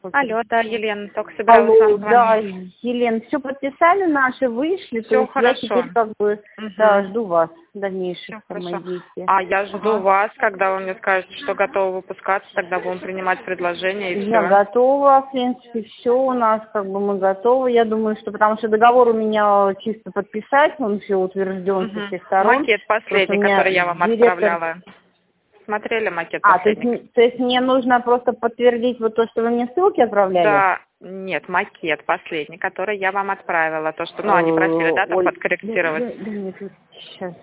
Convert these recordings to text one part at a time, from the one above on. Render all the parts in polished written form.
Алло, да, Елена, только собиралась Алло, вам да, звонить. Елена, все подписали наши, вышли, то Все есть я хорошо. теперь как бы, да, жду вас, дальнейших Все там, моих хорошо. действий. А я жду Ага. вас, когда вы мне скажете, что готовы выпускаться, тогда будем принимать предложение и Я все. готова, в принципе, все у нас, как бы мы готовы. Я думаю, что потому что договор у меня чисто подписать, он все утвержден со всех сторон. Макет Просто последний, у меня который я вам директор... отправляла. Смотрели макет А, последний? то есть мне нужно просто подтвердить вот то, что вы мне ссылки отправляли? Да, нет, макет последний, который я вам отправила. То, что, ну, они просили, да, там Оль, подкорректировать. да нет, сейчас,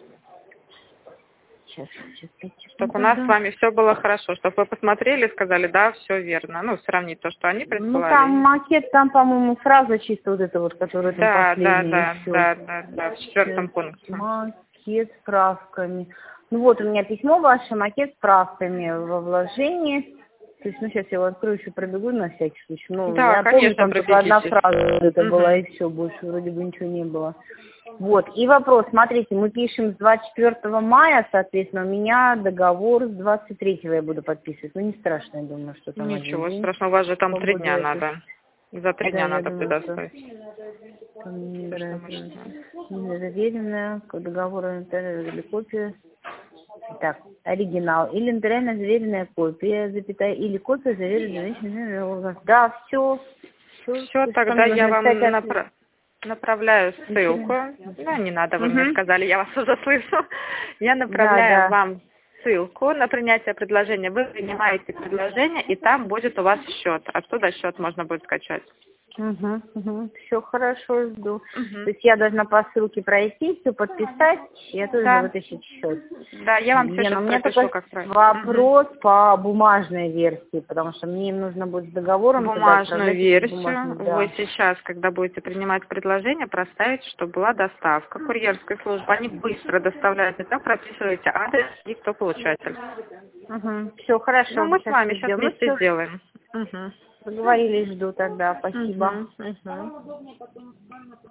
Чтобы у нас с вами все было хорошо, чтобы вы посмотрели, сказали, да, все верно. Ну, сравнить то, что они Ну, там присылали. макет, там, по-моему, фраза чисто вот эта вот, которая там Да, последняя, и все. да, в четвертом пункте. Макет с справками. Ну, вот у меня письмо ваше, макет с справками во вложении. То есть, ну, сейчас я его открою, еще пробегу на всякий случай. Ну, Да, я помню, конечно, там только одна пробегитесь. фраза это была, и все, больше вроде бы ничего не было. Вот, и вопрос, смотрите, мы пишем с 24 мая, соответственно, у меня договор с 23-го я буду подписывать. Ну, не страшно, я думаю, что там один Ничего день. страшного, у вас же там 3 дня Побудет. надо. За 3 Да, дня я надо думаю, что предоставить. мне Все, что нравится. можете. Заверенная, договор или копия. Так, оригинал. Или нотариально заверенная копия, запятая, или копия заверенная. Да, все. Все, тогда я вам направляю ссылку. Ну, не надо, вы мне сказали, я вас уже слышу. Я Да, направляю да. вам ссылку на принятие предложения. Вы принимаете предложение, и там будет у вас счет. Оттуда счет можно будет скачать. Все хорошо, жду. Мгм. То есть я должна по ссылке пройти, все подписать, и оттуда Да. вытащить счет. Да, я вам все Лена, сейчас у меня пропишу, только как правильно. вопрос по бумажной версии, потому что мне им нужно будет с договором тогда Бумажную отправлять эти версию бумажные, вы да. сейчас, когда будете принимать предложение, проставите, чтобы была доставка. Курьерская служба, они быстро доставляют, и там прописываете адрес и кто получатель. Все хорошо, Ну, мы с сейчас вами все сейчас сделаем. Ну, вместе все, сделаем. Угу. договорились, жду тогда, спасибо. Угу.